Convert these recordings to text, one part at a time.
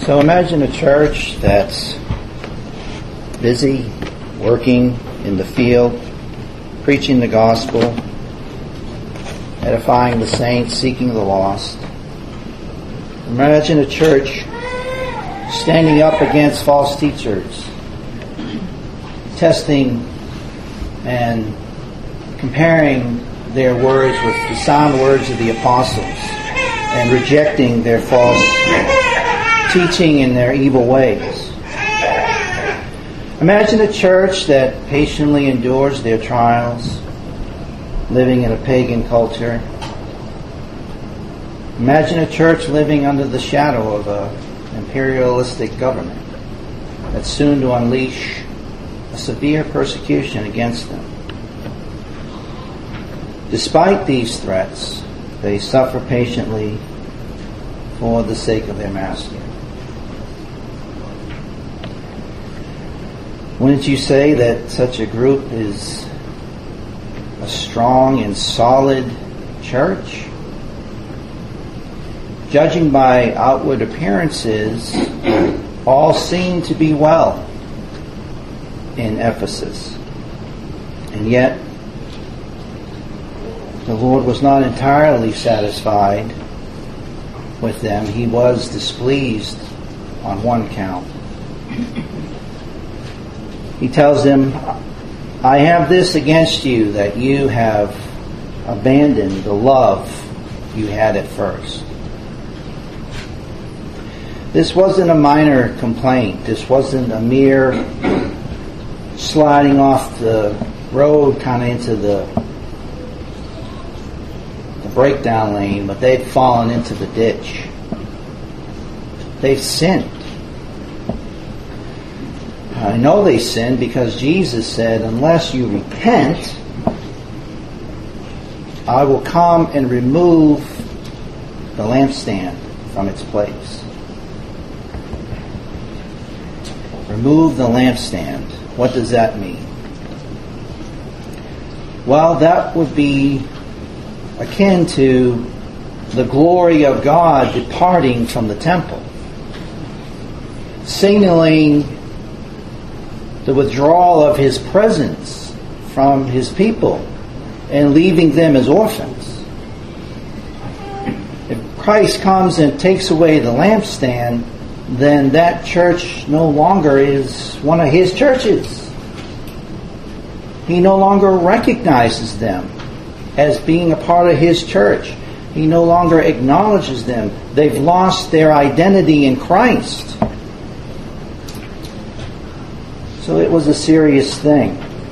So imagine a church that's busy, working in the field, preaching the gospel, edifying the saints, seeking the lost. Imagine a church standing up against false teachers, testing and comparing their words with the sound words of the apostles and rejecting their false teaching and their evil ways. Imagine a church that patiently endures their trials, living in a pagan culture. Imagine a church living under the shadow of an imperialistic government that's soon to unleash a severe persecution against them. Despite these threats, they suffer patiently for the sake of their master. Wouldn't you say that such a group is a strong and solid church? Judging by outward appearances, all seemed to be well in Ephesus. And yet, the Lord was not entirely satisfied with them. He was displeased on one count. He tells them, I have this against you, that you have abandoned the love you had at first. This wasn't a minor complaint. This wasn't a mere sliding off the road kind of into the breakdown lane, but they'd fallen into the ditch. They've sinned. I know they sinned because Jesus said, unless you repent, I will come and remove the lampstand from its place. Remove the lampstand. What does that mean? Well, that would be akin to the glory of God departing from the temple, signaling the withdrawal of His presence from His people and leaving them as orphans. If Christ comes and takes away the lampstand, then that church no longer is one of His churches. He no longer recognizes them as being a part of His church. He no longer acknowledges them. They've lost their identity in Christ. So it was a serious thing.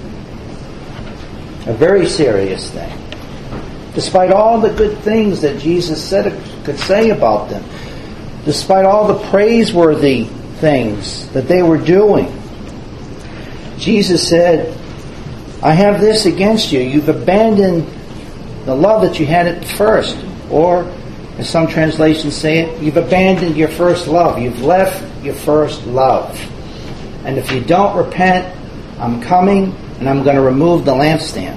A very serious thing. Despite all the good things that Jesus could say about them, despite all the praiseworthy things that they were doing, Jesus said, I have this against you. You've abandoned the love that you had at first. Or, as some translations say it, you've abandoned your first love. You've left your first love. And if you don't repent, I'm coming and I'm going to remove the lampstand.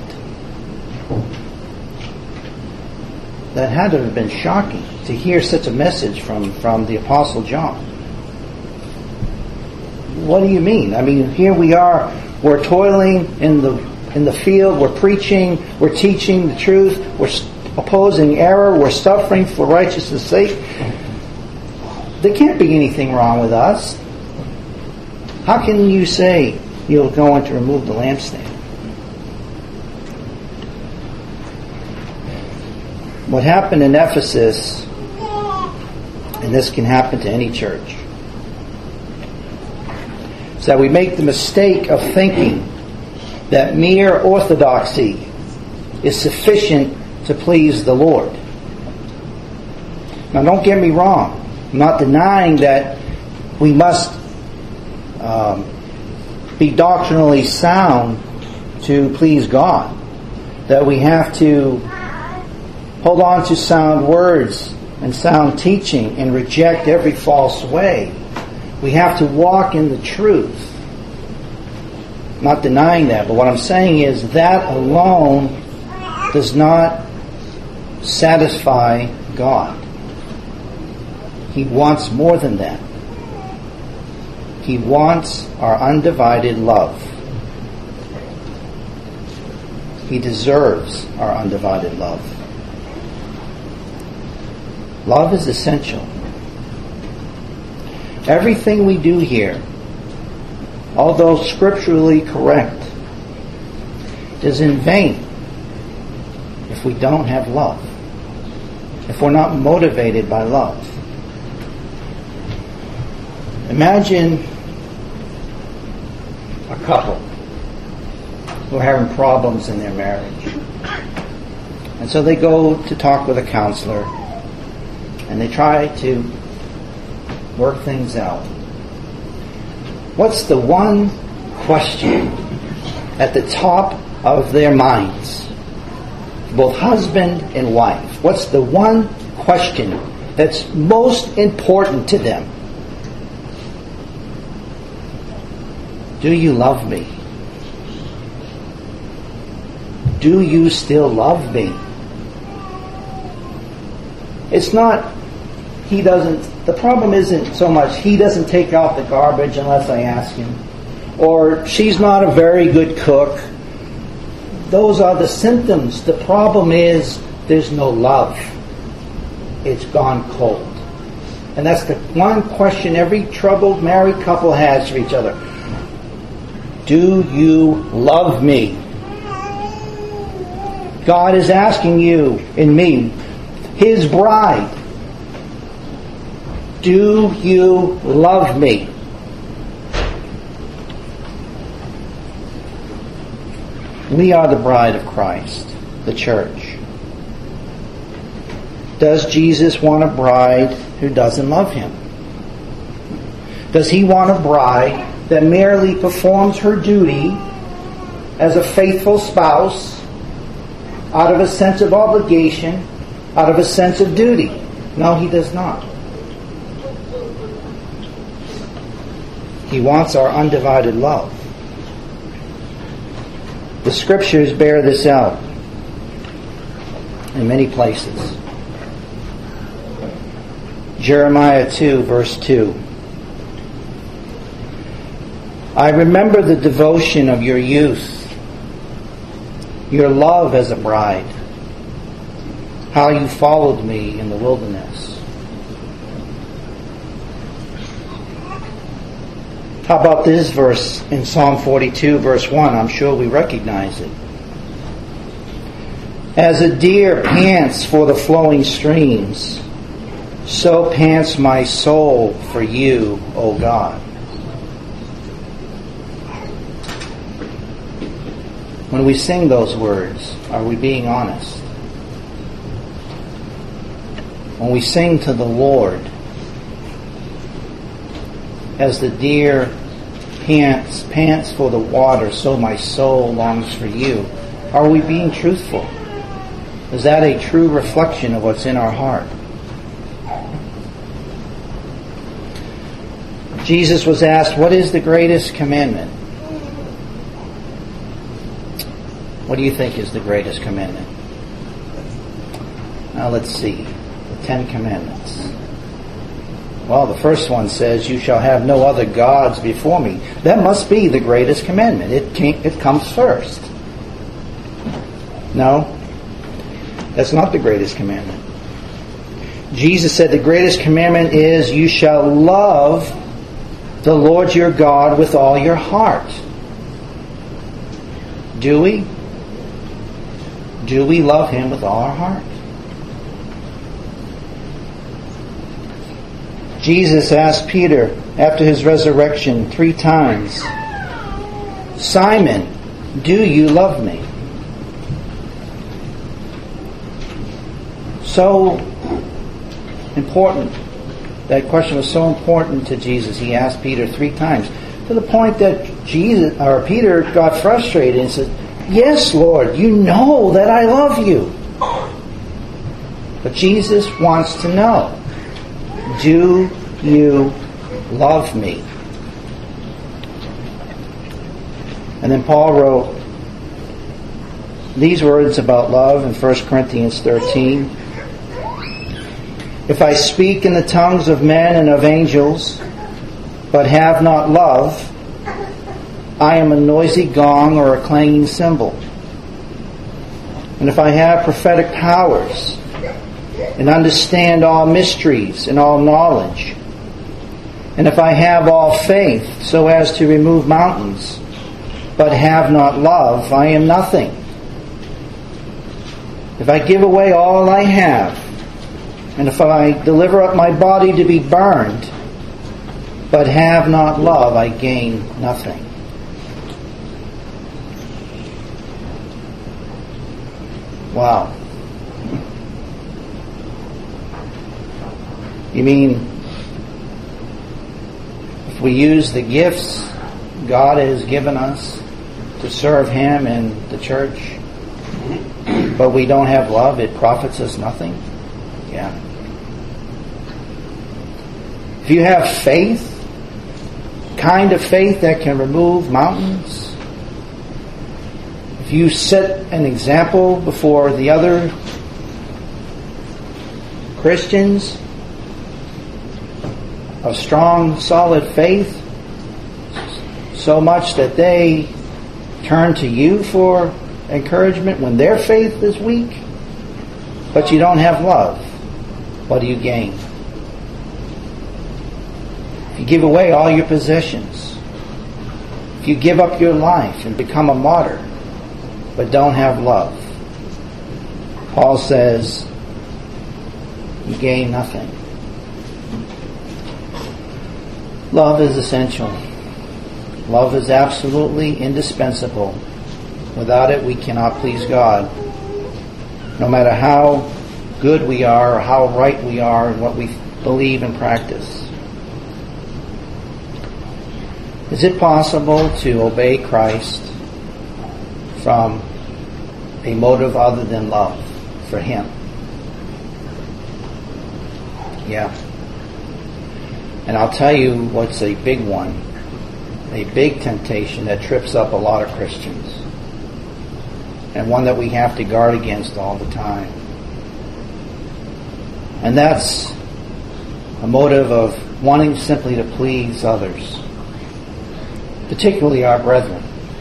That had to have been shocking to hear such a message from the Apostle John. What do you mean? I mean, here we are, we're toiling in the field, we're preaching, we're teaching the truth, we're opposing error, we're suffering for righteousness' sake. There can't be anything wrong with us. How can you say you're going to remove the lampstand? What happened in Ephesus, and this can happen to any church, is that we make the mistake of thinking that mere orthodoxy is sufficient to please the Lord. Now, don't get me wrong. I'm not denying that we must be doctrinally sound to please God. That we have to hold on to sound words and sound teaching and reject every false way. We have to walk in the truth. I'm not denying that, but what I'm saying is that alone does not satisfy God. He wants more than that. He wants our undivided love. He deserves our undivided love. Love is essential. Everything we do here, although scripturally correct, is in vain if we don't have love, if we're not motivated by love. Imagine a couple who are having problems in their marriage. And so they go to talk with a counselor and they try to work things out. What's the one question at the top of their minds? Both husband and wife. What's the one question that's most important to them? Do you love me? Do you still love me? It's not, the problem isn't so much he doesn't take out the garbage unless I ask him. Or she's not a very good cook. Those are the symptoms. The problem is there's no love. It's gone cold. And that's the one question every troubled married couple has for each other. Do you love me? God is asking you and me, His bride, do you love me? We are the bride of Christ, the church. Does Jesus want a bride who doesn't love Him? Does He want a bride that merely performs her duty as a faithful spouse out of a sense of obligation, out of a sense of duty? No, He does not. He wants our undivided love. The Scriptures bear this out in many places. Jeremiah 2, verse 2. I remember the devotion of your youth, your love as a bride, how you followed me in the wilderness. How about this verse in Psalm 42, verse 1? I'm sure we recognize it. As a deer pants for the flowing streams, so pants my soul for you, O God. When we sing those words, are we being honest? When we sing to the Lord, as the deer pants for the water, so my soul longs for you, are we being truthful? Is that a true reflection of what's in our heart? Jesus was asked, what is the greatest commandment? What do you think is the greatest commandment? Now let's see. The 10 Commandments. Well, the first one says, you shall have no other gods before me. That must be the greatest commandment. It comes first. No, that's not the greatest commandment. Jesus said the greatest commandment is, you shall love the Lord your God with all your heart. Do we? Do we love Him with all our heart? Jesus asked Peter after His resurrection 3 times, Simon, do you love me? So important. That question was so important to Jesus. He asked Peter 3 times, to the point that Peter got frustrated and said, yes, Lord, you know that I love you. But Jesus wants to know, do you love me? And then Paul wrote these words about love in 1 Corinthians 13. If I speak in the tongues of men and of angels, but have not love, I am a noisy gong or a clanging cymbal. And if I have prophetic powers and understand all mysteries and all knowledge, and if I have all faith so as to remove mountains, but have not love, I am nothing. If I give away all I have, and if I deliver up my body to be burned, but have not love, I gain nothing. Wow. You mean, if we use the gifts God has given us to serve Him in the church, but we don't have love, it profits us nothing? Yeah. If you have faith, kind of faith that can remove mountains, if you set an example before the other Christians of strong, solid faith, so much that they turn to you for encouragement when their faith is weak, but you don't have love, what do you gain? If you give away all your possessions, if you give up your life and become a martyr, but don't have love, Paul says you gain nothing. Love is essential. Love is absolutely indispensable. Without it, we cannot please God. No matter how good we are or how right we are in what we believe and practice. Is it possible to obey Christ from a motive other than love for Him? Yeah. And I'll tell you what's a big one, a big temptation that trips up a lot of Christians, and one that we have to guard against all the time. And that's a motive of wanting simply to please others, particularly our brethren.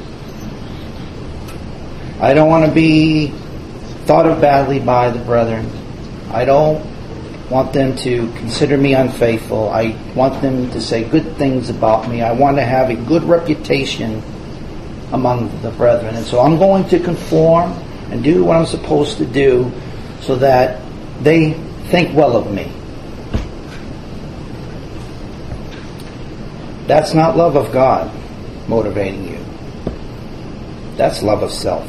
I don't want to be thought of badly by the brethren. I don't want them to consider me unfaithful. I want them to say good things about me. I want to have a good reputation among the brethren. And so I'm going to conform and do what I'm supposed to do so that they think well of me. That's not love of God motivating you. That's love of self.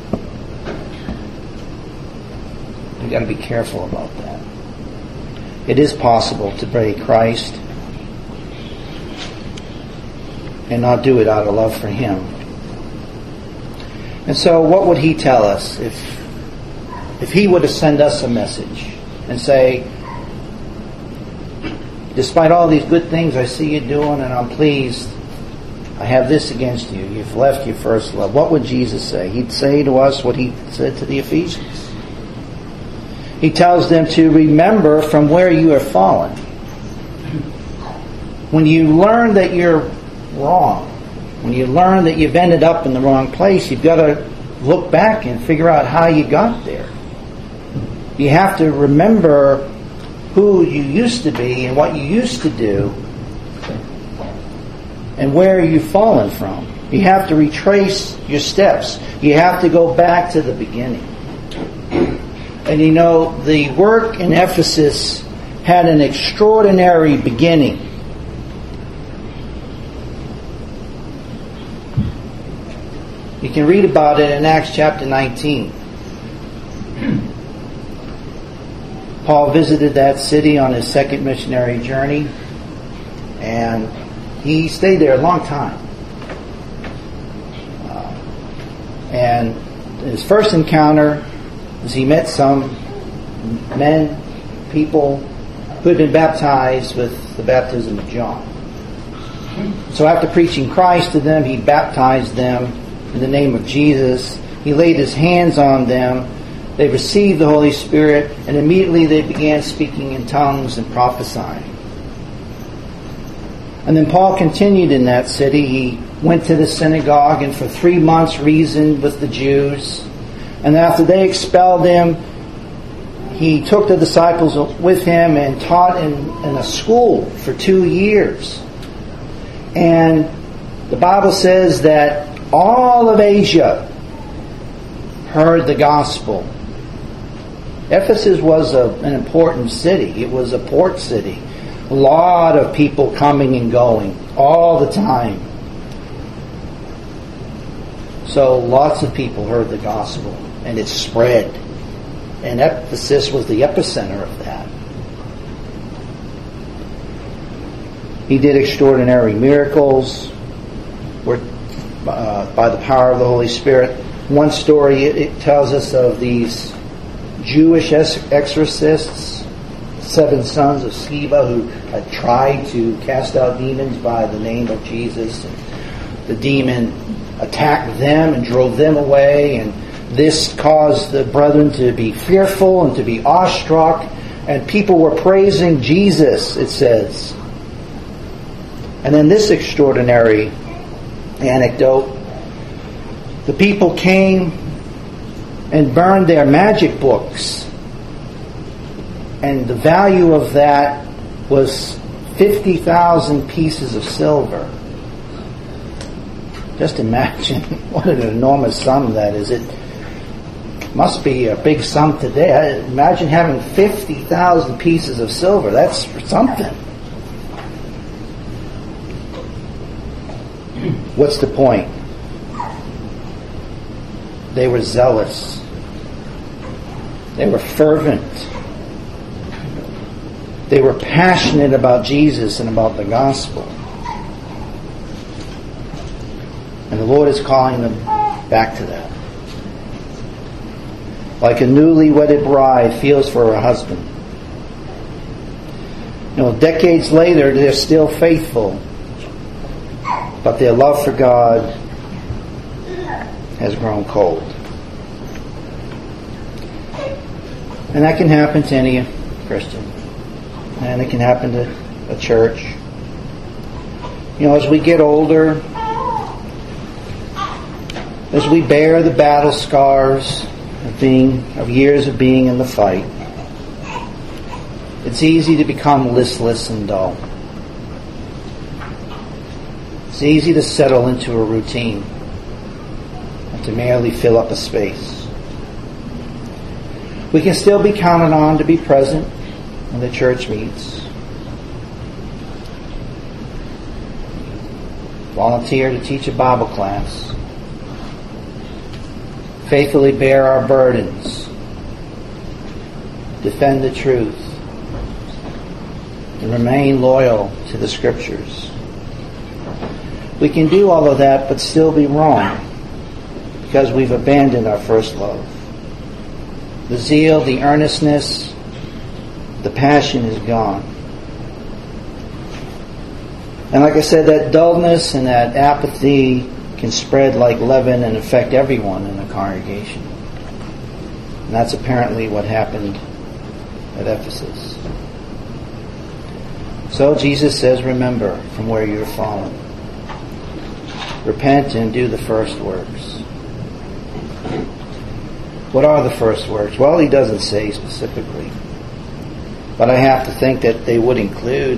You've got to be careful about that. It is possible to obey Christ and not do it out of love for Him. And so what would He tell us if He were to send us a message and say, despite all these good things I see you doing and I'm pleased, I have this against you. You've left your first love. What would Jesus say? He'd say to us what He said to the Ephesians. He tells them to remember from where you have fallen. When you learn that you're wrong, when you learn that you've ended up in the wrong place, you've got to look back and figure out how you got there. You have to remember who you used to be and what you used to do and where you've fallen from. You have to retrace your steps. You have to go back to the beginning. And you know, the work in Ephesus had an extraordinary beginning. You can read about it in Acts chapter 19. Paul visited that city on his second missionary journey, and he stayed there a long time. And his first encounter was he met some people who had been baptized with the baptism of John. So after preaching Christ to them, he baptized them in the name of Jesus. He laid his hands on them. They received the Holy Spirit, and immediately they began speaking in tongues and prophesying. And then Paul continued in that city. He went to the synagogue and for 3 months reasoned with the Jews. And after they expelled him, he took the disciples with him and taught in a school for 2 years. And the Bible says that all of Asia heard the gospel. Ephesus was an important city. It was a port city. A lot of people coming and going all the time. So lots of people heard the gospel and it spread. And Ephesus was the epicenter of that. He did extraordinary miracles by the power of the Holy Spirit. One story, it tells us of these Jewish exorcists, 7 sons of Sceva, who had tried to cast out demons by the name of Jesus. And the demon attacked them and drove them away, and this caused the brethren to be fearful and to be awestruck, and people were praising Jesus, it says. And then this extraordinary anecdote, the people came and burned their magic books, and the value of that was 50,000 pieces of silver. Just imagine what an enormous sum that is. It must be a big sum today. Imagine having 50,000 pieces of silver. That's something. What's the point? They were zealous. They were fervent. They were passionate about Jesus and about the gospel. And the Lord is calling them back to that. Like a newly wedded bride feels for her husband. Decades later, they're still faithful. But their love for God has grown cold. And that can happen to any Christian. And it can happen to a church. As we get older, as we bear the battle scars of years of being in the fight, it's easy to become listless and dull. It's easy to settle into a routine and to merely fill up a space. We can still be counted on to be present when the church meets. Volunteer to teach a Bible class. Faithfully bear our burdens. Defend the truth. And remain loyal to the Scriptures. We can do all of that but still be wrong because we've abandoned our first love. The zeal, the earnestness, the passion is gone. And like I said, that dullness and that apathy can spread like leaven and affect everyone in the congregation. And that's apparently what happened at Ephesus. So Jesus says, remember from where you're fallen. Repent and do the first works. What are the first works? Well, he doesn't say specifically. But I have to think that they would include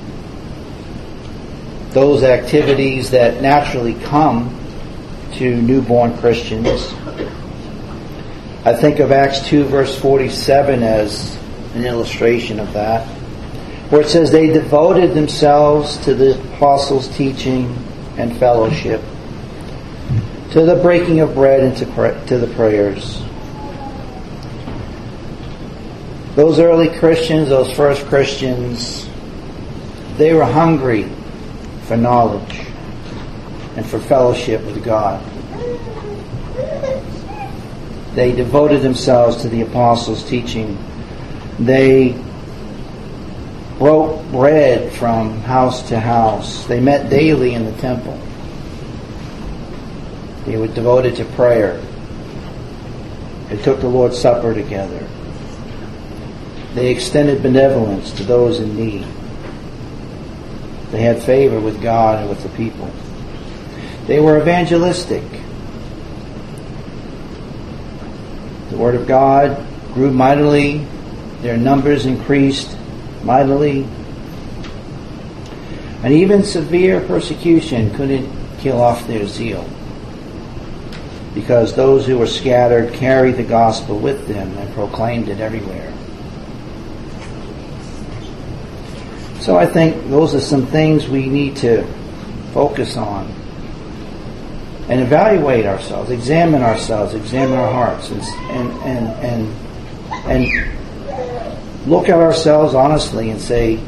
those activities that naturally come to newborn Christians. I think of Acts 2 verse 47 as an illustration of that, where it says they devoted themselves to the apostles' teaching and fellowship, to the breaking of bread and to the prayers. Those early Christians, those first Christians, they were hungry for knowledge and for fellowship with God. They devoted themselves to the apostles' teaching. They broke bread from house to house. They met daily in the temple. They were devoted to prayer. They took the Lord's Supper together. They extended benevolence to those in need. They had favor with God and with the people. They were evangelistic. The Word of God grew mightily. Their numbers increased mightily. And even severe persecution couldn't kill off their zeal, because those who were scattered carried the gospel with them and proclaimed it everywhere. So I think those are some things we need to focus on and evaluate ourselves, examine our hearts, and look at ourselves honestly and say,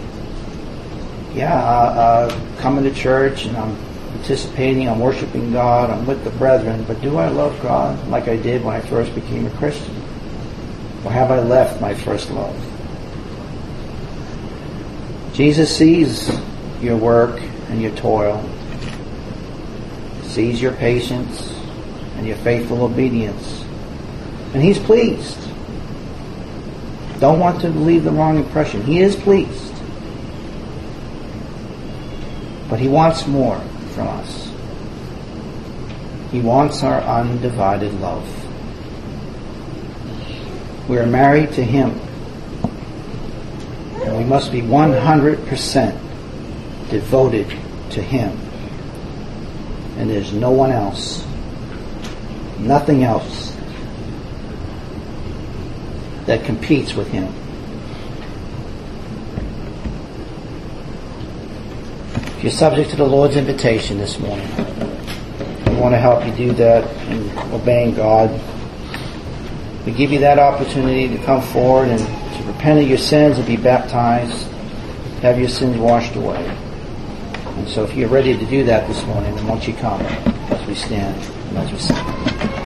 coming to church and I'm participating, I'm worshiping God, I'm with the brethren, but do I love God like I did when I first became a Christian? Or have I left my first love? Jesus sees your work and your toil, sees your patience and your faithful obedience, and He's pleased. Don't want to leave the wrong impression. He is pleased. But He wants more from us. He wants our undivided love. We are married to Him. And we must be 100% devoted to Him. And there's no one else, nothing else that competes with Him. If you're subject to the Lord's invitation this morning, we want to help you do that in obeying God. We give you that opportunity to come forward and to repent of your sins and be baptized, have your sins washed away. And so if you're ready to do that this morning, then won't you come as we stand and as we sing.